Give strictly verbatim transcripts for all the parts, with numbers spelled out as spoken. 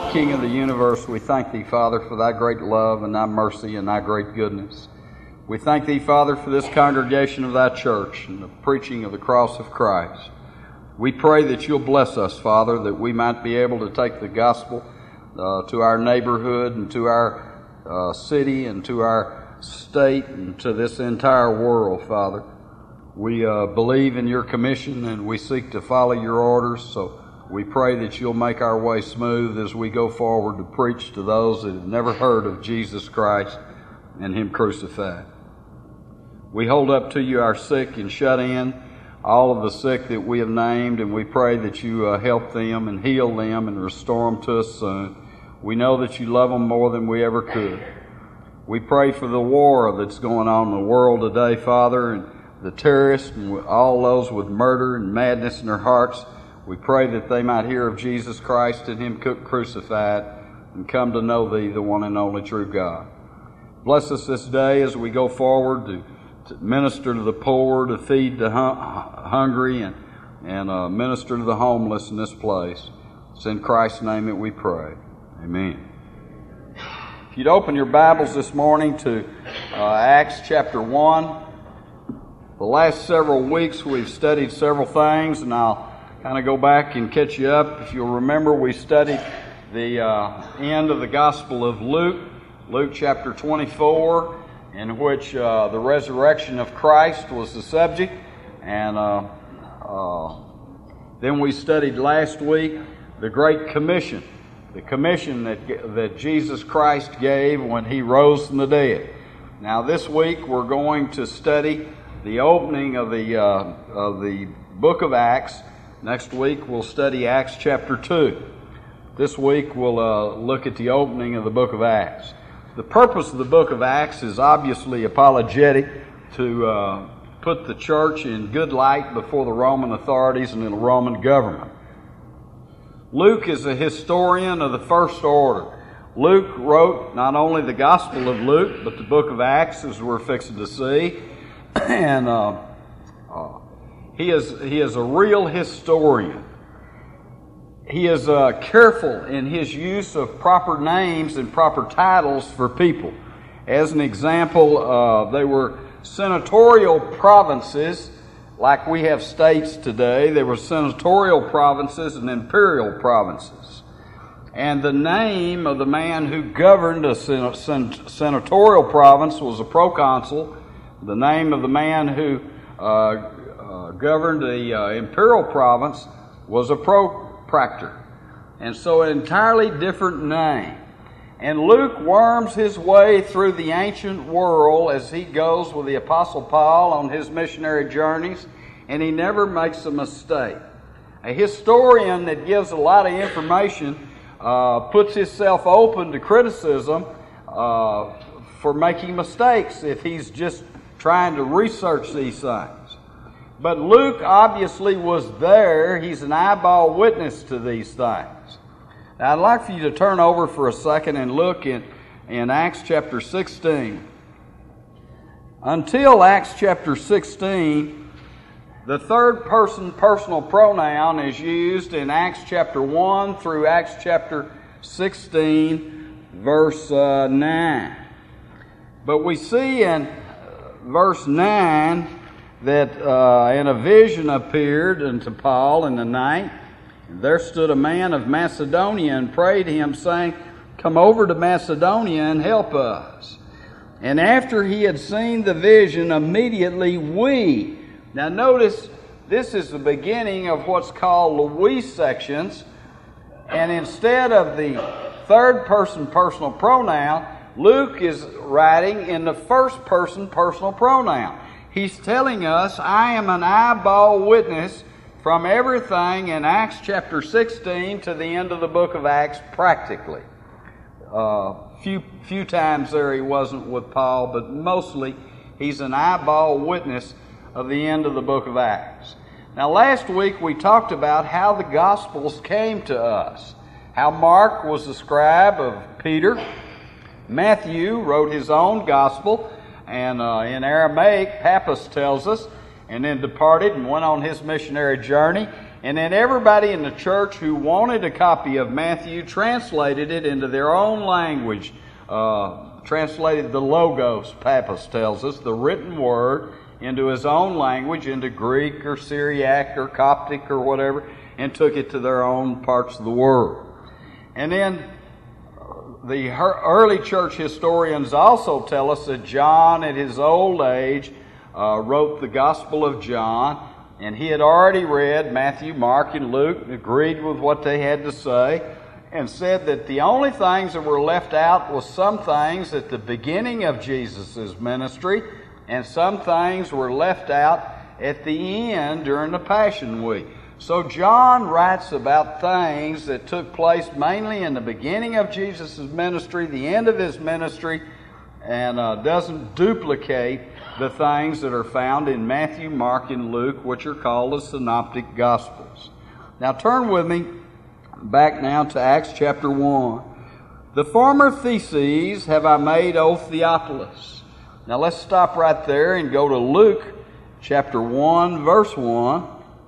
King of the universe, we thank Thee, Father, for Thy great love and Thy mercy and Thy great goodness. We thank Thee, Father, for this congregation of Thy church and the preaching of the cross of Christ. We pray that You'll bless us, Father, that we might be able to take the gospel uh, to our neighborhood and to our uh, city and to our state and to this entire world, Father. We uh, believe in Your commission and we seek to follow Your orders, so we pray that You'll make our way smooth as we go forward to preach to those that have never heard of Jesus Christ and Him crucified. We hold up to You our sick and shut in, all of the sick that we have named, and we pray that You uh, help them and heal them and restore them to us soon. We know that You love them more than we ever could. We pray for the war that's going on in the world today, Father, and the terrorists and all those with murder and madness in their hearts. We pray that they might hear of Jesus Christ and Him crucified and come to know Thee, the one and only true God. Bless us this day as we go forward to, to minister to the poor, to feed the hum- hungry, and, and uh, minister to the homeless in this place. It's in Christ's name that we pray. Amen. If you'd open your Bibles this morning to uh, Acts chapter one. The last several weeks we've studied several things, and I'll kind of go back and catch you up. If you'll remember, we studied the uh, end of the Gospel of Luke, Luke chapter twenty-four, in which uh, the resurrection of Christ was the subject. And uh, uh, then we studied last week the Great Commission, the commission that, that Jesus Christ gave when He rose from the dead. Now this week we're going to study the opening of the, uh, of the book of Acts. Next week we'll study Acts chapter two. This week we'll uh, look at the opening of the book of Acts. The purpose of the book of Acts is obviously apologetic, to uh, put the church in good light before the Roman authorities and the Roman government. Luke is a historian of the first order. Luke wrote not only the Gospel of Luke, but the book of Acts, as we're fixing to see. And uh, uh, He is he is a real historian. He is uh, careful in his use of proper names and proper titles for people. As an example, uh, they were senatorial provinces, like we have states today. There were senatorial provinces and imperial provinces. And the name of the man who governed a sen- sen- senatorial province was a proconsul. The name of the man who uh, Uh, governed the uh, imperial province was a propractor. And so an entirely different name. And Luke worms his way through the ancient world as he goes with the Apostle Paul on his missionary journeys, and he never makes a mistake. A historian that gives a lot of information uh, puts himself open to criticism uh, for making mistakes if he's just trying to research these things. But Luke obviously was there. He's an eyeball witness to these things. Now, I'd like for you to turn over for a second and look in, in Acts chapter sixteen. Until Acts chapter sixteen, the third person personal pronoun is used in Acts chapter one through Acts chapter sixteen, verse uh, nine. But we see in verse nine that uh, and a vision appeared unto Paul in the night. And there stood a man of Macedonia and prayed him, saying, Come over to Macedonia and help us. And after he had seen the vision, immediately we. Now notice, this is the beginning of what's called the we sections. And instead of the third person personal pronoun, Luke is writing in the first person personal pronoun. He's telling us, I am an eyeball witness from everything in Acts chapter sixteen to the end of the book of Acts practically. Uh, few, few times there he wasn't with Paul, but mostly he's an eyeball witness of the end of the book of Acts. Now last week we talked about how the Gospels came to us. How Mark was the scribe of Peter. Matthew wrote his own Gospel. And uh, in Aramaic, Pappus tells us, and then departed and went on his missionary journey. And then everybody in the church who wanted a copy of Matthew translated it into their own language. Uh, translated the Logos, Pappus tells us, the written word, into his own language, into Greek or Syriac or Coptic or whatever, and took it to their own parts of the world. And then the early church historians also tell us that John, at his old age, uh, wrote the Gospel of John, and he had already read Matthew, Mark, and Luke, agreed with what they had to say, and said that the only things that were left out was some things at the beginning of Jesus' ministry, and some things were left out at the end during the Passion Week. So John writes about things that took place mainly in the beginning of Jesus' ministry, the end of his ministry, and uh, doesn't duplicate the things that are found in Matthew, Mark, and Luke, which are called the Synoptic Gospels. Now turn with me back now to Acts chapter one. The former theses have I made, O Theophilus. Now let's stop right there and go to Luke chapter one, verse one.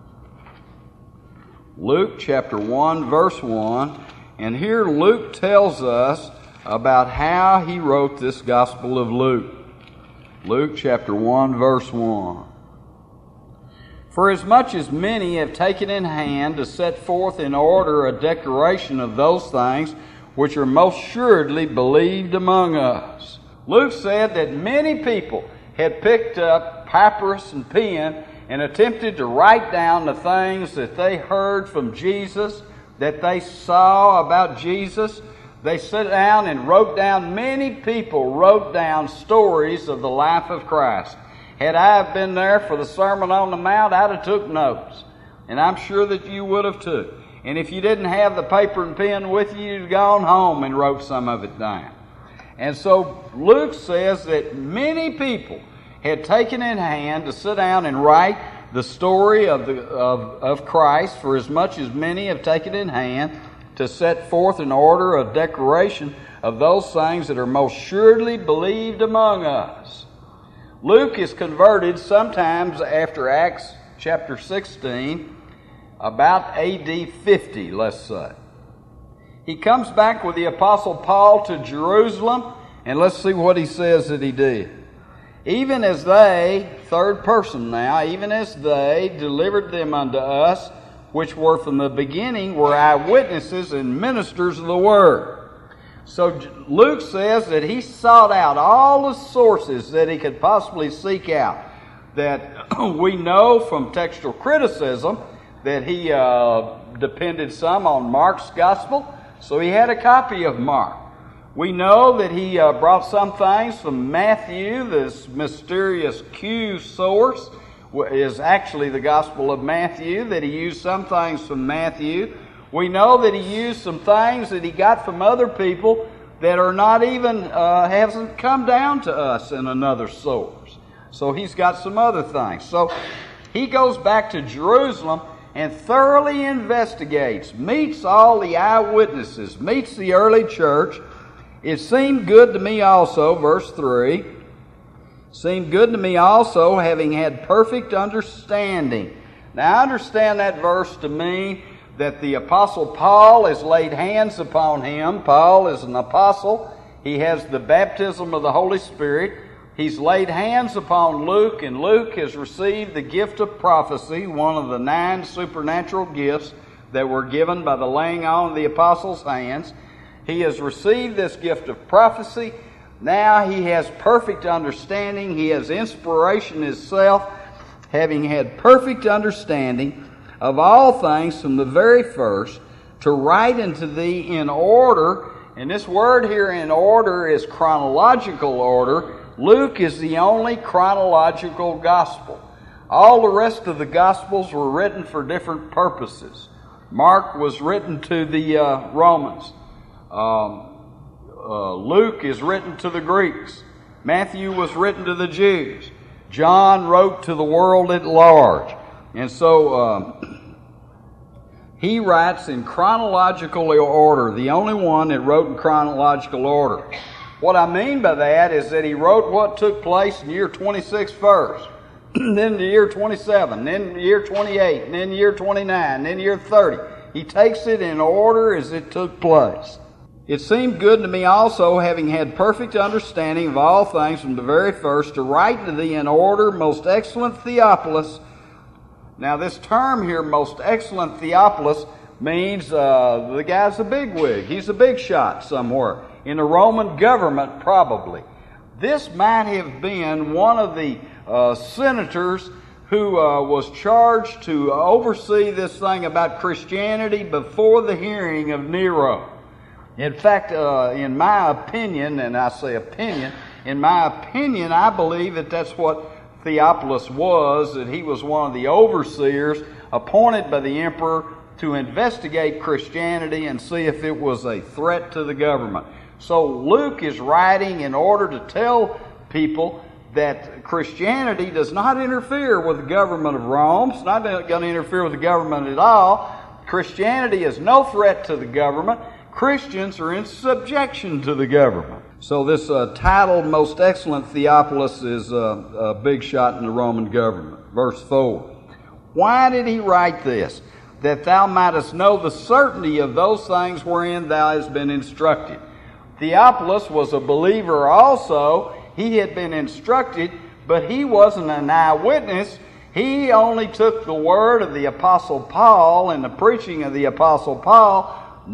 Luke chapter one, verse one. And here Luke tells us about how he wrote this Gospel of Luke. Luke chapter one, verse one. For as much as many have taken in hand to set forth in order a declaration of those things which are most assuredly believed among us. Luke said that many people had picked up papyrus and pen and attempted to write down the things that they heard from Jesus, that they saw about Jesus. They sat down and wrote down, many people wrote down stories of the life of Christ. Had I been there for the Sermon on the Mount, I'd have took notes. And I'm sure that you would have too. And if you didn't have the paper and pen with you, you'd gone home and wrote some of it down. And so Luke says that many people had taken in hand to sit down and write the story of, the, of, of Christ, for as much as many have taken in hand to set forth in order a declaration of those things that are most surely believed among us. Luke is converted sometimes after Acts chapter sixteen, about A D fifty, let's say. He comes back with the Apostle Paul to Jerusalem, and let's see what he says that he did. Even as they, third person now, even as they delivered them unto us, which were from the beginning, were eyewitnesses and ministers of the word. So Luke says that he sought out all the sources that he could possibly seek out. That we know from textual criticism that he uh, depended some on Mark's gospel, so he had a copy of Mark. We know that he uh, brought some things from Matthew. This mysterious Q source is actually the Gospel of Matthew, that he used some things from Matthew. We know that he used some things that he got from other people that are not even, uh, hasn't come down to us in another source. So he's got some other things. So he goes back to Jerusalem and thoroughly investigates, meets all the eyewitnesses, meets the early church. It seemed good to me also, verse three, seemed good to me also, having had perfect understanding. Now I understand that verse to mean that the Apostle Paul has laid hands upon him. Paul is an apostle. He has the baptism of the Holy Spirit. He's laid hands upon Luke, and Luke has received the gift of prophecy, one of the nine supernatural gifts that were given by the laying on of the apostles' hands. He has received this gift of prophecy. Now he has perfect understanding. He has inspiration himself, having had perfect understanding of all things from the very first, to write unto thee in order. And this word here, in order, is chronological order. Luke is the only chronological gospel. All the rest of the gospels were written for different purposes. Mark was written to the uh, Romans. Um, uh, Luke is written to the Greeks. Matthew was written to the Jews. John wrote to the world at large. And so um, he writes in chronological order, the only one that wrote in chronological order. What I mean by that is that he wrote what took place in year twenty-six first. then the year twenty-seven, then the year twenty-eight, and then the year twenty-nine, and then the year thirty. He takes it in order as it took place. It seemed good to me also, having had perfect understanding of all things from the very first, to write to thee in order, most excellent Theophilus. Now this term here, most excellent Theophilus, means uh, the guy's a bigwig. He's a big shot somewhere. In the Roman government, probably. This might have been one of the uh, senators who uh, was charged to oversee this thing about Christianity before the hearing of Nero. In fact, uh, in my opinion, and I say opinion, in my opinion, I believe that that's what Theophilus was, that he was one of the overseers appointed by the emperor to investigate Christianity and see if it was a threat to the government. So Luke is writing in order to tell people that Christianity does not interfere with the government of Rome. It's not going to interfere with the government at all. Christianity is no threat to the government. Christians are in subjection to the government. So this uh, titled Most Excellent Theophilus is uh, a big shot in the Roman government. Verse four. Why did he write this? That thou mightest know the certainty of those things wherein thou hast been instructed. Theophilus was a believer also. He had been instructed, but he wasn't an eyewitness. He only took the word of the Apostle Paul and the preaching of the Apostle Paul.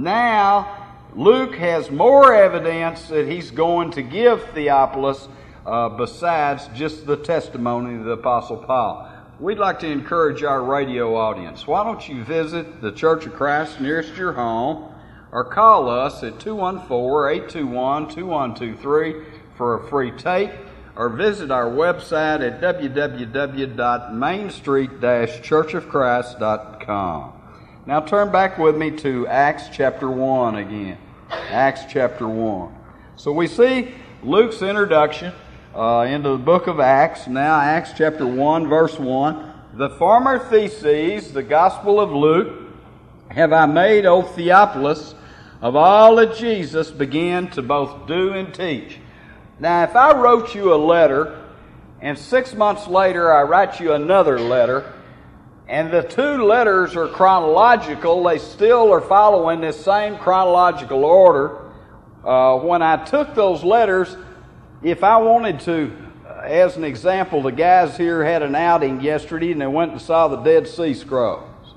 Now, Luke has more evidence that he's going to give Theophilus uh, besides just the testimony of the Apostle Paul. We'd like to encourage our radio audience. Why don't you visit the Church of Christ nearest your home or call us at two one four, eight two one, two one two three for a free tape, or visit our website at w w w dot main street dash church of christ dot com. Now turn back with me to Acts chapter one again. Acts chapter one. So we see Luke's introduction uh, into the book of Acts. Now Acts chapter one, verse one. The former theses, the Gospel of Luke, have I made, O Theophilus, of all that Jesus began to both do and teach. Now if I wrote you a letter, and six months later I write you another letter, and the two letters are chronological, they still are following this same chronological order. Uh, when I took those letters, if I wanted to, uh, as an example, the guys here had an outing yesterday and they went and saw the Dead Sea Scrolls.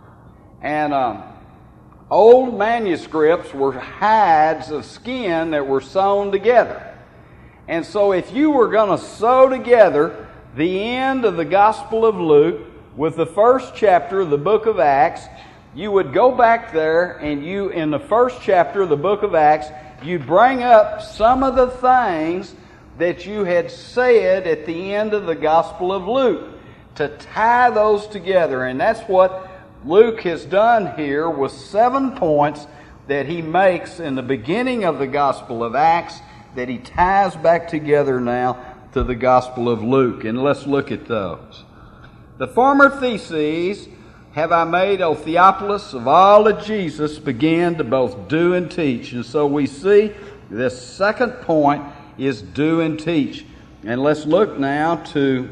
And um, old manuscripts were hides of skin that were sewn together. And so if you were going to sew together the end of the Gospel of Luke with the first chapter of the book of Acts, you would go back there and you, in the first chapter of the book of Acts, you'd bring up some of the things that you had said at the end of the Gospel of Luke to tie those together. And that's what Luke has done here with seven points that he makes in the beginning of the Gospel of Acts that he ties back together now to the Gospel of Luke. And let's look at those. The former theses have I made, O Theophilus, of all that Jesus began to both do and teach. And so we see this second point is do and teach. And let's look now to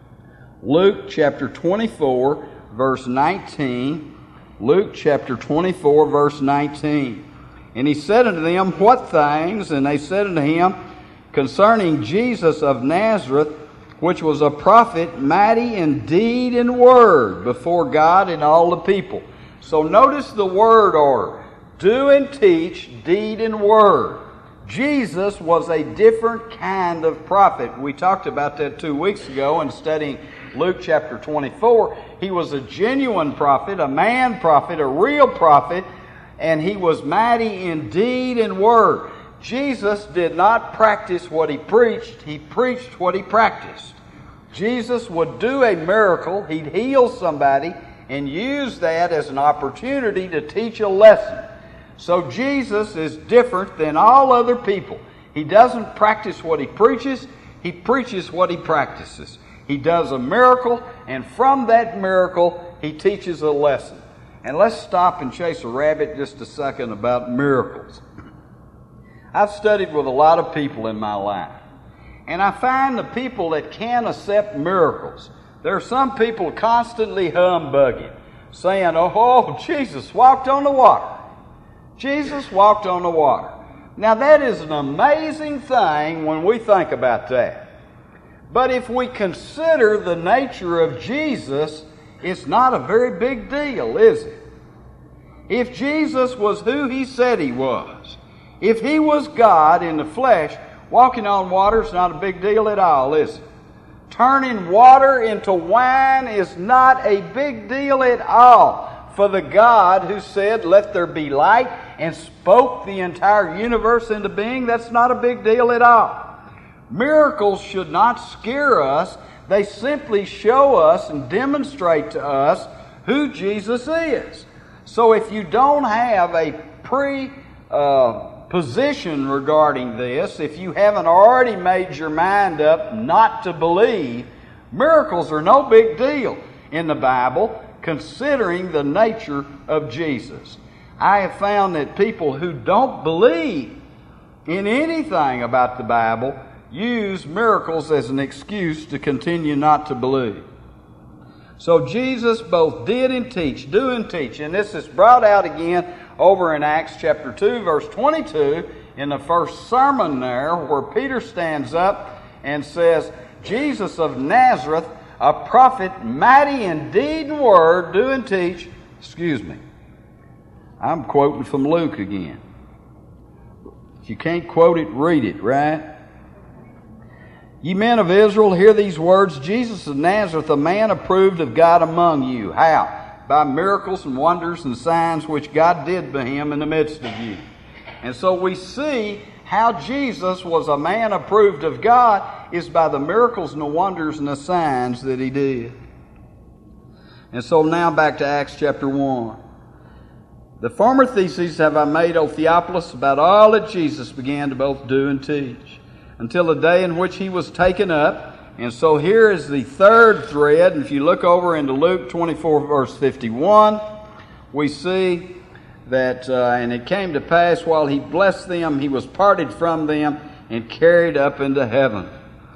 Luke chapter twenty-four, verse nineteen. Luke chapter twenty-four, verse nineteen. And he said unto them, What things? And they said unto him, Concerning Jesus of Nazareth, which was a prophet, mighty in deed and word before God and all the people. So notice the word order. Do and teach, deed and word. Jesus was a different kind of prophet. We talked about that two weeks ago in studying Luke chapter twenty-four. He was a genuine prophet, a man prophet, a real prophet, and he was mighty in deed and word. Jesus did not practice what he preached. He preached what he practiced. Jesus would do a miracle. He'd heal somebody and use that as an opportunity to teach a lesson. So Jesus is different than all other people. He doesn't practice what he preaches. He preaches what he practices. He does a miracle, and from that miracle, he teaches a lesson. And let's stop and chase a rabbit just a second about miracles. I've studied with a lot of people in my life, and I find the people that can accept miracles, There are some people constantly humbugging, saying, oh, Jesus walked on the water. Jesus walked on the water. Now that is an amazing thing when we think about that. But if we consider the nature of Jesus, it's not a very big deal, is it? If Jesus was who He said He was, if He was God in the flesh, walking on water is not a big deal at all, is it? Turning water into wine is not a big deal at all for the God who said, let there be light, and spoke the entire universe into being. That's not a big deal at all. Miracles should not scare us. They simply show us and demonstrate to us who Jesus is. So if you don't have a pre uh, position regarding this, if you haven't already made your mind up not to believe, miracles are no big deal in the Bible, considering the nature of Jesus. I have found that people who don't believe in anything about the Bible use miracles as an excuse to continue not to believe. So Jesus both did and teach, do and teach, and this is brought out again over in Acts chapter two, verse twenty-two, in the first sermon there, where Peter stands up and says, Jesus of Nazareth, a prophet, mighty in deed and word, do and teach. Excuse me. I'm quoting from Luke again. If you can't quote it, read it, right? Ye men of Israel, hear these words. Jesus of Nazareth, a man approved of God among you. How? By miracles and wonders and signs which God did by Him in the midst of you. And so we see how Jesus was a man approved of God is by the miracles and the wonders and the signs that He did. And so now back to Acts chapter one. The former theses have I made, O Theophilus, about all that Jesus began to both do and teach, until the day in which He was taken up. And so here is the third thread. And if you look over into Luke twenty-four, verse fifty-one, we see that, uh, and it came to pass while He blessed them, He was parted from them and carried up into heaven.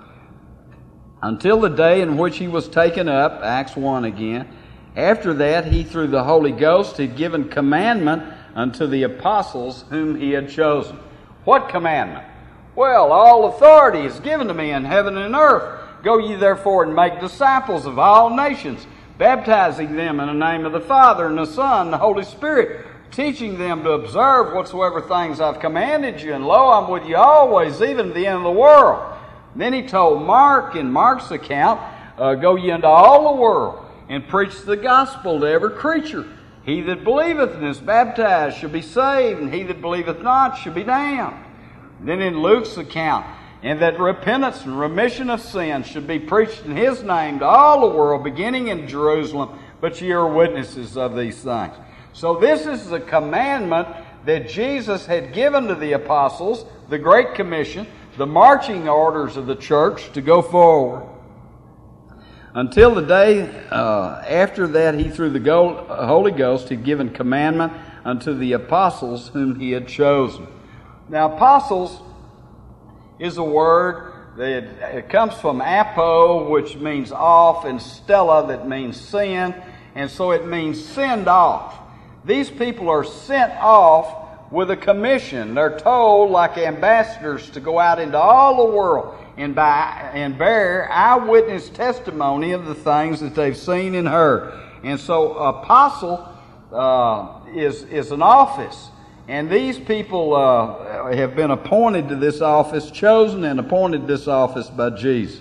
Until the day in which He was taken up, Acts one again. After that, He through the Holy Ghost had given commandment unto the apostles whom He had chosen. What commandment? Well, all authority is given to me in heaven and earth. Go ye therefore and make disciples of all nations, baptizing them in the name of the Father and the Son and the Holy Spirit, teaching them to observe whatsoever things I've commanded you. And lo, I'm with you always, even to the end of the world. Then He told Mark in Mark's account, uh, go ye into all the world and preach the gospel to every creature. He that believeth and is baptized shall be saved, and he that believeth not shall be damned. Then in Luke's account, and that repentance and remission of sins should be preached in His name to all the world, beginning in Jerusalem, but ye are witnesses of these things. So this is the commandment that Jesus had given to the apostles, the Great Commission, the marching orders of the church to go forward. Until the day uh, after that, He through the Go- Holy Ghost had given commandment unto the apostles whom He had chosen. Now, apostles is a word that it comes from apo, which means off, and stella, that means send, and so it means send off. These people are sent off with a commission. They're told, like ambassadors, to go out into all the world and by and bear eyewitness testimony of the things that they've seen and heard. And so, apostle uh, is is an office. And these people uh, have been appointed to this office, chosen and appointed to this office by Jesus.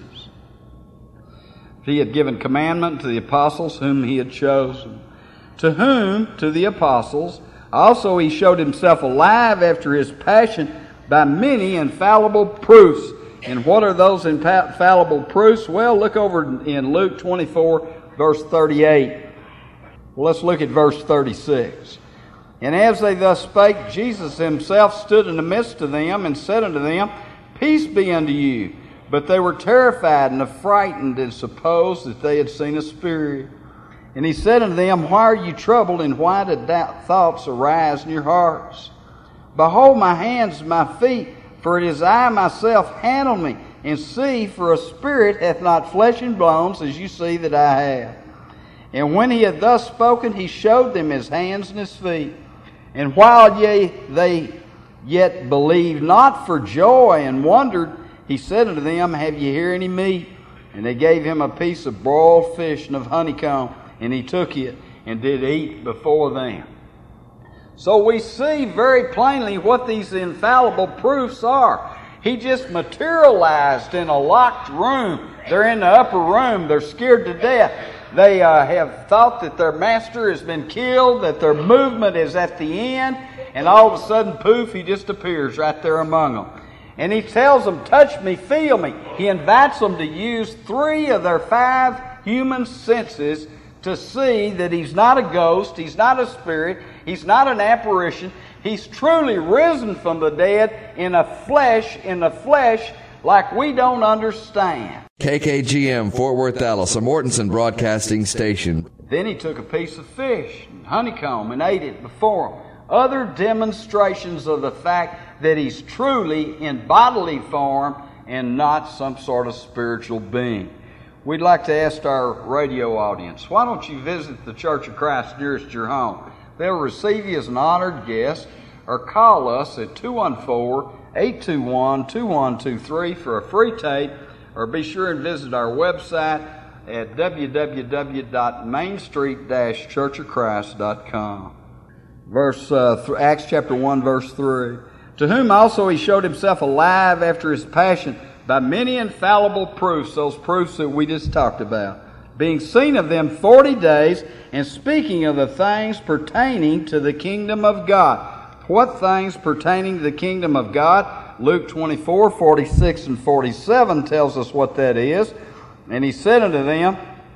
He had given commandment to the apostles whom He had chosen. To whom, to the apostles, also He showed Himself alive after His passion by many infallible proofs. And what are those infallible proofs? Well, look over in Luke twenty-four, verse thirty-eight. Well, let's look at verse thirty-six. And as they thus spake, Jesus Himself stood in the midst of them and said unto them, Peace be unto you. But they were terrified and affrighted and supposed that they had seen a spirit. And He said unto them, Why are you troubled, and why do doubt thoughts arise in your hearts? Behold my hands and my feet, for it is I myself. Handle me, and see, for a spirit hath not flesh and bones, as you see that I have. And when he had thus spoken, he showed them his hands and his feet. And while ye, they yet believed not for joy and wondered, he said unto them, Have ye here any meat? And they gave him a piece of broiled fish and of honeycomb, and he took it and did eat before them. So we see very plainly what these infallible proofs are. He just materialized in a locked room. They're in the upper room. They're scared to death. They uh, have thought that their master has been killed, that their movement is at the end, and all of a sudden, poof, he just appears right there among them. And he tells them, touch me, feel me. He invites them to use three of their five human senses to see that he's not a ghost, he's not a spirit, he's not an apparition. He's truly risen from the dead in a flesh, in the flesh, like we don't understand. K K G M, Fort Worth, Dallas, a Mortensen broadcasting station. Then he took a piece of fish and honeycomb and ate it before them. Other demonstrations of the fact that he's truly in bodily form and not some sort of spiritual being. We'd like to ask our radio audience, why don't you visit the Church of Christ nearest your home? They'll receive you as an honored guest, or call us at two one four, eight two one, two one two three for a free tape, or be sure and visit our website at w w w dot main street dash church of christ dot com. Verse uh, Acts chapter one, verse three. To whom also he showed himself alive after his passion by many infallible proofs, those proofs that we just talked about, being seen of them forty days, and speaking of the things pertaining to the kingdom of God. What things pertaining to the kingdom of God? Luke twenty-four, forty-six and forty-seven tells us what that is. And he said unto them,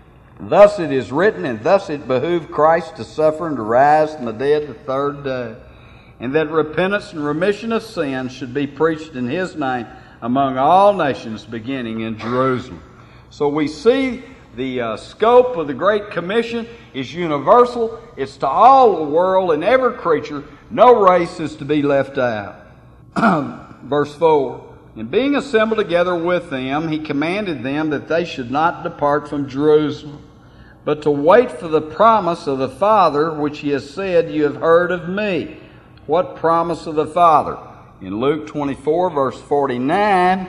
Thus it is written, and thus it behooved Christ to suffer and to rise from the dead the third day, and that repentance and remission of sins should be preached in his name among all nations, beginning in Jerusalem. So we see the uh, scope of the Great Commission is universal. It's to all the world and every creature. No race is to be left out. Verse four. And being assembled together with them, he commanded them that they should not depart from Jerusalem, but to wait for the promise of the Father, which he has said, You have heard of me. What promise of the Father? In Luke twenty-four, verse forty-nine,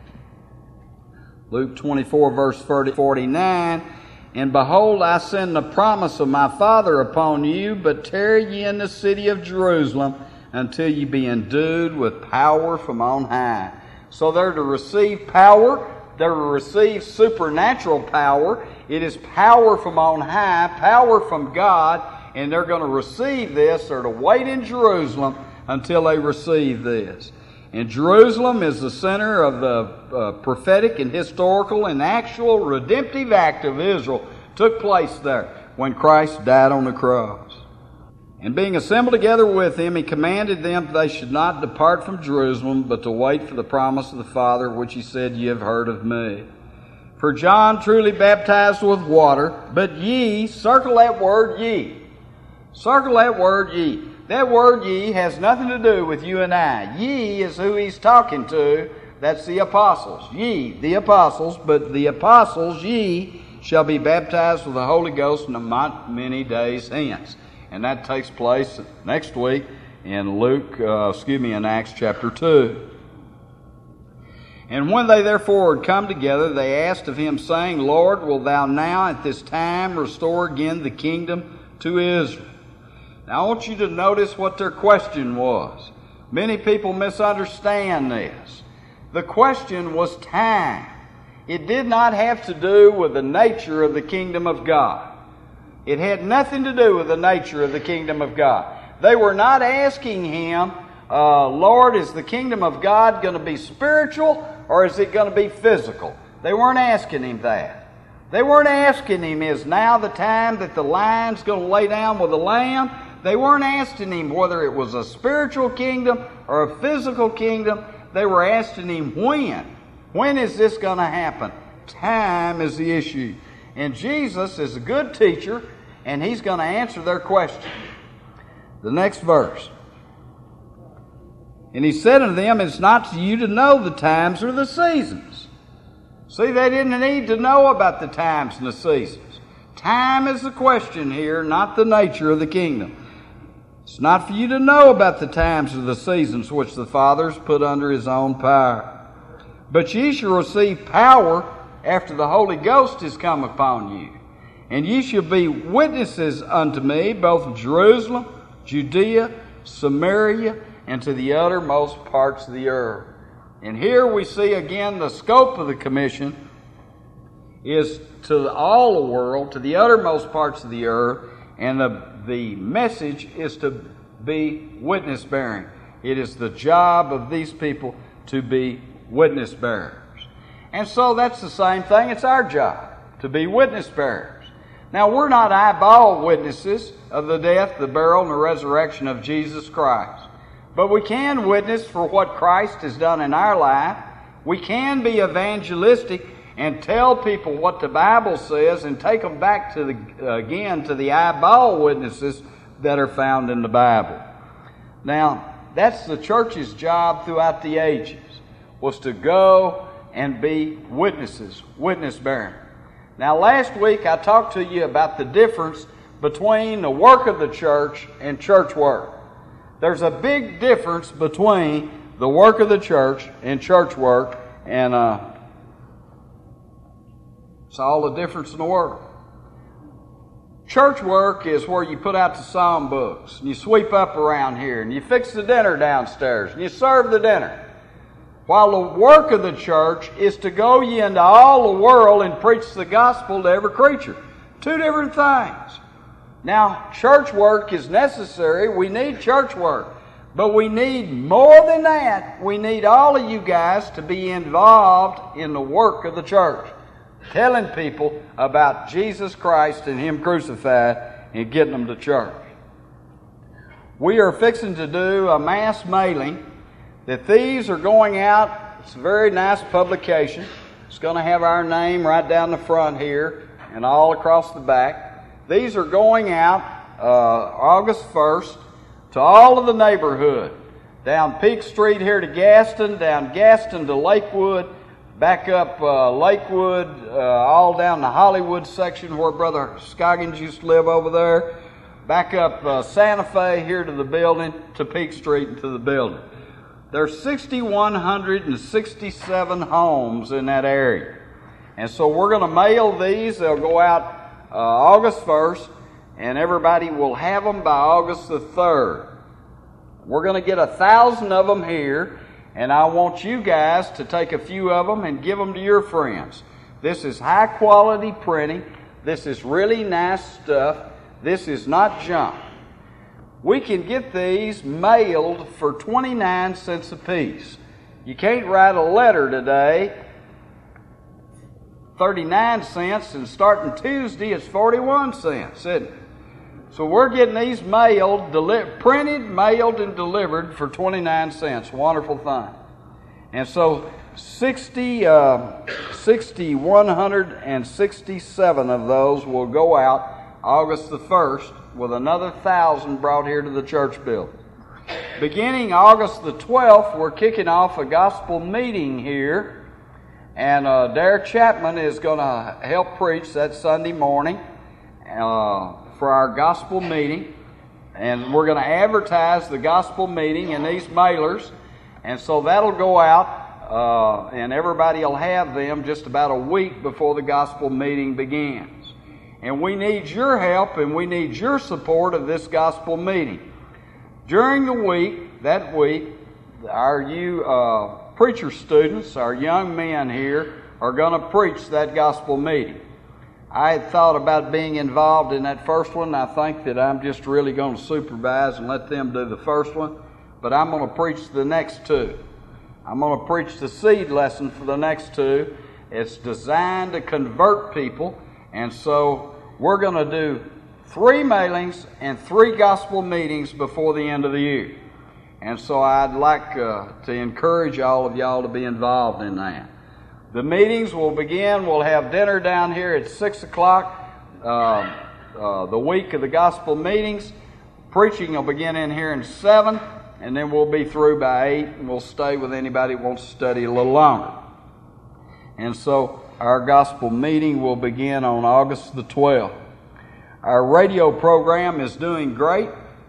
Luke twenty-four, verse forty-nine, And behold, I send the promise of my Father upon you, but tarry ye in the city of Jerusalem until ye be endued with power from on high. So they're to receive power. They're to receive supernatural power. It is power from on high, power from God, and they're going to receive this. They're to wait in Jerusalem until they receive this. And Jerusalem is the center of the uh, prophetic and historical and actual redemptive act of Israel. Took place there when Christ died on the cross. And being assembled together with him, he commanded them that they should not depart from Jerusalem, but to wait for the promise of the Father, which he said, Ye have heard of me. For John truly baptized with water, but ye, circle that word ye. Circle that word ye. That word ye has nothing to do with you and I. Ye is who he's talking to. That's the apostles. Ye, the apostles, but the apostles, ye, shall be baptized with the Holy Ghost not many days hence. And that takes place next week in Luke, uh, excuse me, in Acts chapter two. And when they therefore had come together, they asked of him, saying, Lord, wilt thou now at this time restore again the kingdom to Israel? Now I want you to notice what their question was. Many people misunderstand this. The question was time. It did not have to do with the nature of the kingdom of God. It had nothing to do with the nature of the kingdom of God. They were not asking him, uh, Lord, is the kingdom of God going to be spiritual or is it going to be physical? They weren't asking him that. They weren't asking him, is now the time that the lion's going to lay down with the lamb? They weren't asking him whether it was a spiritual kingdom or a physical kingdom. They were asking him when. When is this going to happen? Time is the issue. And Jesus is a good teacher, and he's going to answer their question. The next verse. And he said unto them, It's not to you to know the times or the seasons. See, they didn't need to know about the times and the seasons. Time is the question here, not the nature of the kingdom. It's not for you to know about the times or the seasons which the Father has put under his own power. But ye shall receive power after the Holy Ghost is come upon you. And ye shall be witnesses unto me, both in Jerusalem, Judea, Samaria, and to the uttermost parts of the earth. And here we see again the scope of the commission is to all the world, to the uttermost parts of the earth, and the, the message is to be witness bearing. It is the job of these people to be witness bearers. And so that's the same thing. It's our job to be witness bearers. Now, we're not eyeball witnesses of the death, the burial, and the resurrection of Jesus Christ. But we can witness for what Christ has done in our life. We can be evangelistic and tell people what the Bible says and take them back to the, again, to the eyeball witnesses that are found in the Bible. Now, that's the church's job throughout the ages, was to go and be witnesses, witness bearing. Now, last week I talked to you about the difference between the work of the church and church work. There's a big difference between the work of the church and church work, and uh, it's all the difference in the world. Church work is where you put out the psalm books, and you sweep up around here, and you fix the dinner downstairs, and you serve the dinner. While the work of the church is to go ye into all the world and preach the gospel to every creature. Two different things. Now, church work is necessary. We need church work. But we need more than that. We need all of you guys to be involved in the work of the church, telling people about Jesus Christ and Him crucified and getting them to church. We are fixing to do a mass mailing that these are going out. It's a very nice publication. It's going to have our name right down the front here and all across the back. These are going out uh, August first to all of the neighborhood. Down Peak Street here to Gaston, down Gaston to Lakewood, back up uh, Lakewood, uh, all down the Hollywood section where Brother Scoggins used to live over there, back up uh, Santa Fe here to the building, to Peak Street and to the building. There's six thousand one hundred sixty-seven homes in that area. And so we're going to mail these. They'll go out uh, August first, and everybody will have them by August the third. We're going to get a thousand of them here, and I want you guys to take a few of them and give them to your friends. This is high quality printing. This is really nice stuff. This is not junk. We can get these mailed for twenty-nine cents a piece. You can't write a letter today, thirty-nine cents, and starting Tuesday it's forty-one cents, isn't it? So we're getting these mailed, deli- printed, mailed, and delivered for twenty-nine cents. Wonderful thing. And so sixty, uh, six thousand one hundred sixty-seven of those will go out August the first, with another thousand brought here to the church building. Beginning August the twelfth, we're kicking off a gospel meeting here, and uh, Dare Chapman is going to help preach that Sunday morning uh, for our gospel meeting, and we're going to advertise the gospel meeting in these mailers, and so that'll go out, uh, and everybody will have them just about a week before the gospel meeting begins. And we need your help and we need your support of this gospel meeting. During the week, that week, our you uh, preacher students, our young men here, are going to preach that gospel meeting. I had thought about being involved in that first one. I think that I'm just really going to supervise and let them do the first one. But I'm going to preach the next two. I'm going to preach the seed lesson for the next two. It's designed to convert people. And so we're going to do three mailings and three gospel meetings before the end of the year. And so I'd like uh, to encourage all of y'all to be involved in that. The meetings will begin. We'll have dinner down here at six o'clock uh, uh, the week of the gospel meetings. Preaching will begin in here in seven. and then we'll be through by eight, and we'll stay with anybody who wants to study a little longer. And so our gospel meeting will begin on August the twelfth. Our radio program is doing great.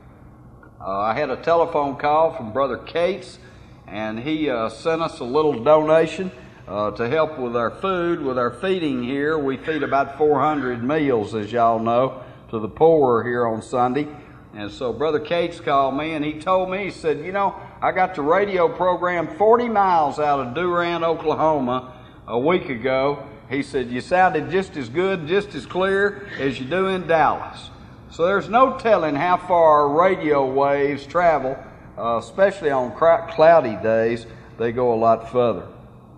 Uh, I had a telephone call from Brother Cates, and he uh, sent us a little donation uh, to help with our food, with our feeding here. We feed about four hundred meals, as y'all know, to the poor here on Sunday. And so Brother Cates called me, and he told me, he said, you know, I got the radio program forty miles out of Durant, Oklahoma a week ago. He said, you sounded just as good, just as clear as you do in Dallas. So there's no telling how far radio waves travel, uh, especially on cloudy days. They go a lot further.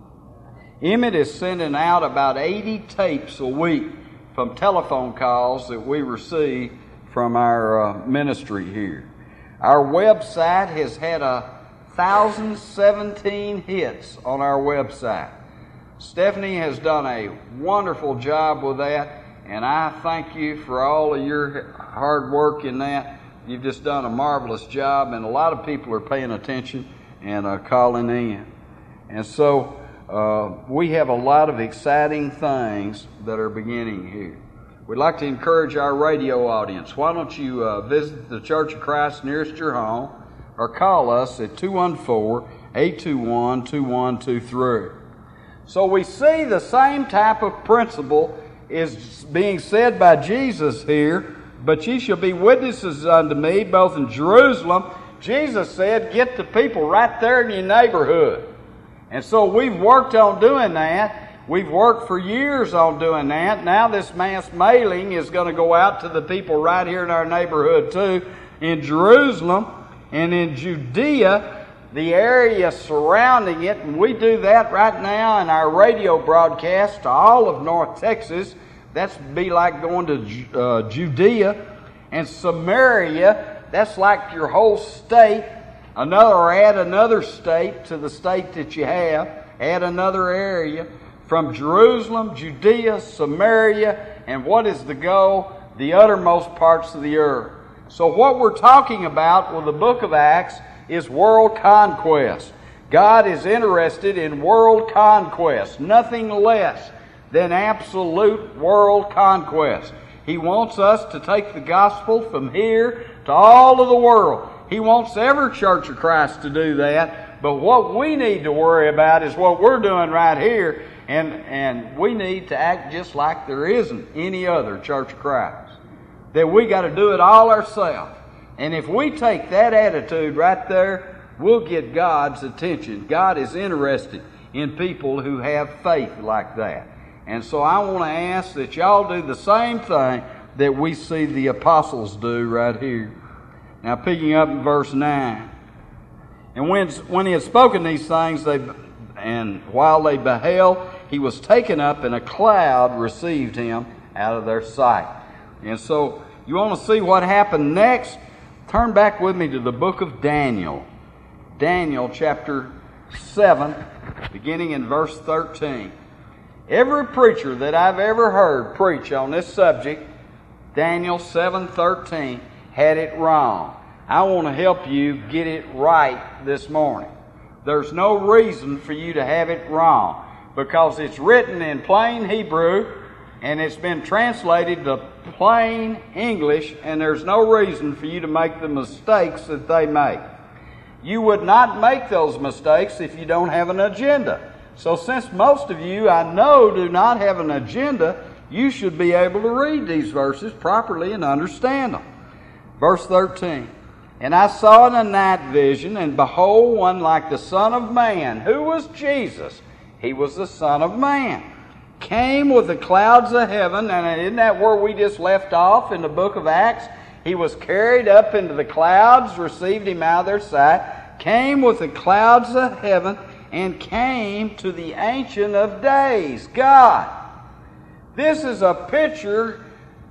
Emmett is sending out about eighty tapes a week from telephone calls that we receive from our uh, ministry here. Our website has had a one thousand seventeen hits on our website. Stephanie has done a wonderful job with that, and I thank you for all of your hard work in that. You've just done a marvelous job, and a lot of people are paying attention and uh, calling in. And so uh, we have a lot of exciting things that are beginning here. We'd like to encourage our radio audience. Why don't you uh, visit the Church of Christ nearest your home, or call us at two one four, eight two one, two one two three. So we see the same type of principle is being said by Jesus here, but ye shall be witnesses unto me both in Jerusalem. Jesus said, get the people right there in your neighborhood. And so we've worked on doing that. We've worked for years on doing that. Now this mass mailing is going to go out to the people right here in our neighborhood too, in Jerusalem and in Judea, the area surrounding it, and we do that right now in our radio broadcast to all of North Texas. That's be like going to uh, Judea and Samaria. That's like your whole state. Another, add another state to the state that you have. Add another area from Jerusalem, Judea, Samaria, and what is the goal? The uttermost parts of the earth. So what we're talking about with the book of Acts is world conquest. God is interested in world conquest, nothing less than absolute world conquest. He wants us to take the gospel from here to all of the world. He wants every Church of Christ to do that, but what we need to worry about is what we're doing right here, and, and we need to act just like there isn't any other Church of Christ. That we got to do it all ourselves. And if we take that attitude right there, we'll get God's attention. God is interested in people who have faith like that. And so I want to ask that y'all do the same thing that we see the apostles do right here. Now picking up in verse nine. And when, when he had spoken these things, they, and while they beheld, he was taken up, and a cloud received him out of their sight. And so you want to see what happened next? Turn back with me to the book of Daniel. Daniel chapter seven, beginning in verse thirteen. Every preacher that I've ever heard preach on this subject, Daniel seven thirteen, had it wrong. I want to help you get it right this morning. There's no reason for you to have it wrong, because it's written in plain Hebrew, and it's been translated to plain English, and there's no reason for you to make the mistakes that they make. You would not make those mistakes if you don't have an agenda. So since most of you, I know, do not have an agenda, you should be able to read these verses properly and understand them. Verse thirteen. And I saw in a night vision, and behold, one like the Son of Man. Who was Jesus? He was the Son of Man. Came with the clouds of heaven, and isn't that where we just left off in the book of Acts? He was carried up into the clouds, received him out of their sight, came with the clouds of heaven, and came to the Ancient of Days, God. This is a picture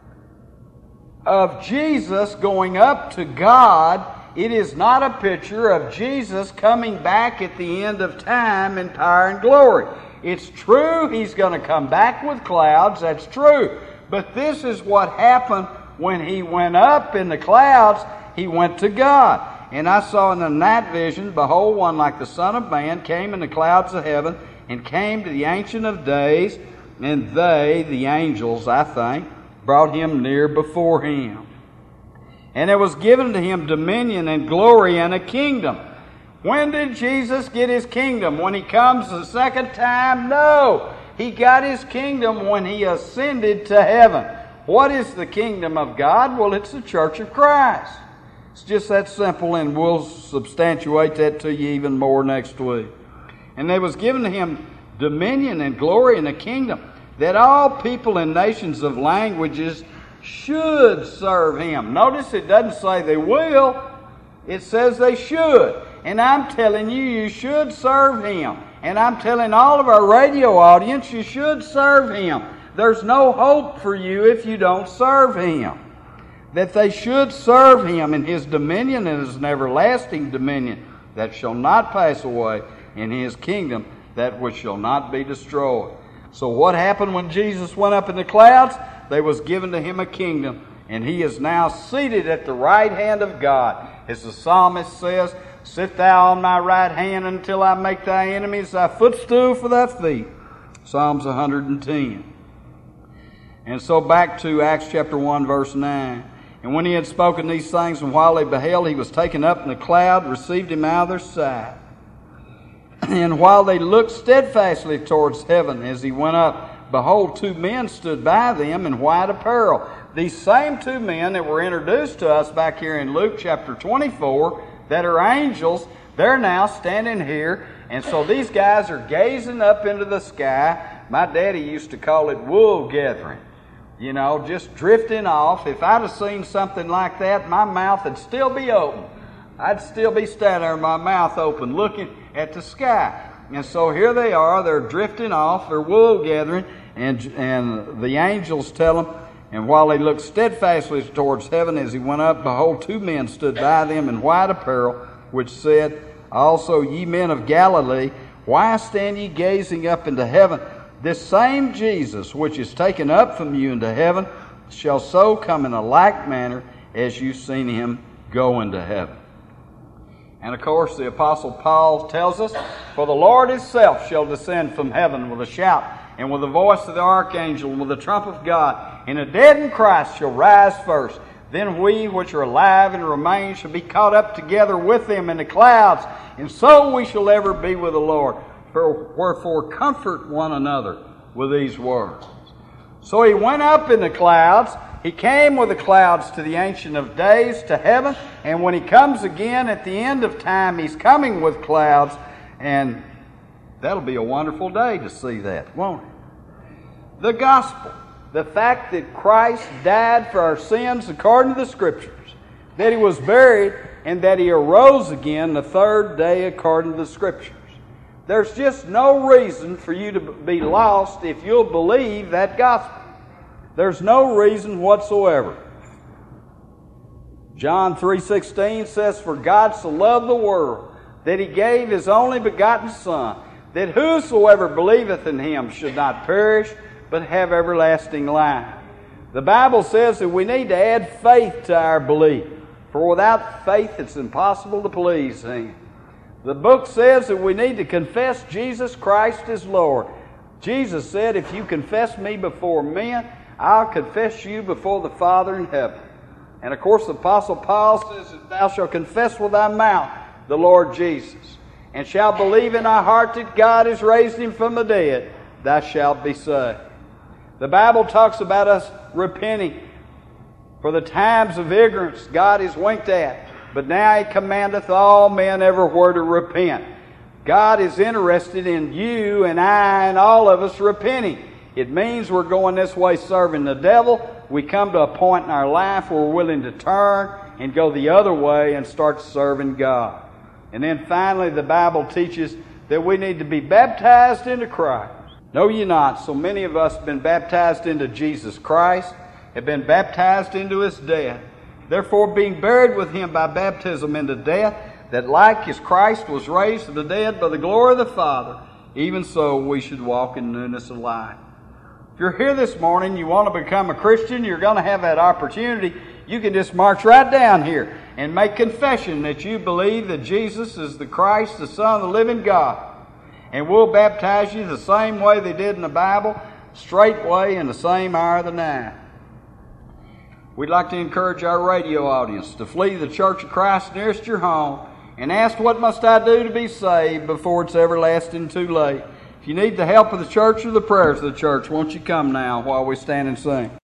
of Jesus going up to God. It is not a picture of Jesus coming back at the end of time in power and glory. It's true he's going to come back with clouds, that's true. But this is what happened when he went up in the clouds. He went to God. And I saw in the night vision, behold, one like the Son of Man came in the clouds of heaven, and came to the Ancient of Days, and they, the angels, I think, brought him near before him. And it was given to him dominion and glory and a kingdom. When did Jesus get his kingdom? When he comes the second time? No. He got his kingdom when he ascended to heaven. What is the kingdom of God? Well, it's the church of Christ. It's just that simple, and we'll substantiate that to you even more next week. And there was given to him dominion and glory and a kingdom, that all people and nations of languages should serve him. Notice it doesn't say they will. It says they should. And I'm telling you, you should serve him. And I'm telling all of our radio audience, you should serve him. There's no hope for you if you don't serve him. That they should serve him, in his dominion and his everlasting dominion that shall not pass away, in his kingdom that which shall not be destroyed. So what happened when Jesus went up in the clouds? There was given to him a kingdom, and he is now seated at the right hand of God. As the psalmist says, sit thou on my right hand until I make thy enemies thy footstool for thy feet. Psalms one hundred ten. And so back to Acts chapter one, verse nine. And when he had spoken these things, and while they beheld, he was taken up in the cloud, received him out of their sight. And while they looked steadfastly towards heaven as he went up, behold, two men stood by them in white apparel. These same two men that were introduced to us back here in Luke chapter twenty-four, that are angels, they're now standing here. And so these guys are gazing up into the sky. My daddy used to call it wool gathering. You know, just drifting off. If I'd have seen something like that, my mouth would still be open. I'd still be standing there, my mouth open, looking at the sky. And so here they are, they're drifting off, they're wool gathering, and, and the angels tell them, and while they looked steadfastly towards heaven as he went up, behold, two men stood by them in white apparel, which said, also, ye men of Galilee, why stand ye gazing up into heaven? This same Jesus, which is taken up from you into heaven, shall so come in a like manner as you've seen him go into heaven. And of course, the Apostle Paul tells us, for the Lord himself shall descend from heaven with a shout, and with the voice of the archangel, and with the trump of God, and the dead in Christ shall rise first. Then we which are alive and remain shall be caught up together with them in the clouds, and so we shall ever be with the Lord. Wherefore comfort one another with these words. So he went up in the clouds. He came with the clouds to the Ancient of Days, to heaven. And when he comes again at the end of time, he's coming with clouds. And that'll be a wonderful day to see that, won't it? The gospel, the fact that Christ died for our sins according to the Scriptures, that he was buried, and that he arose again the third day according to the Scriptures. There's just no reason for you to be lost if you'll believe that gospel. There's no reason whatsoever. John three sixteen says, for God so loved the world that he gave his only begotten Son, that whosoever believeth in him should not perish, but have everlasting life. The Bible says that we need to add faith to our belief, for without faith it's impossible to please him. The book says that we need to confess Jesus Christ as Lord. Jesus said, if you confess me before men, I'll confess you before the Father in heaven. And of course the Apostle Paul says that thou shalt confess with thy mouth the Lord Jesus, and shalt believe in thy heart that God has raised him from the dead, thou shalt be saved. The Bible talks about us repenting. For the times of ignorance God is winked at, but now he commandeth all men everywhere to repent. God is interested in you and I and all of us repenting. It means we're going this way serving the devil. We come to a point in our life where we're willing to turn and go the other way and start serving God. And then finally the Bible teaches that we need to be baptized into Christ. Know ye not, so many of us have been baptized into Jesus Christ, have been baptized into his death. Therefore, being buried with him by baptism into death, that like as Christ was raised from the dead by the glory of the Father, even so we should walk in newness of life. If you're here this morning, you want to become a Christian, you're going to have that opportunity. You can just march right down here and make confession that you believe that Jesus is the Christ, the Son of the living God. And we'll baptize you the same way they did in the Bible, straightway in the same hour of the night. We'd like to encourage our radio audience to flee the Church of Christ nearest your home and ask, what must I do to be saved before it's everlasting too late? If you need the help of the church or the prayers of the church, won't you come now while we stand and sing?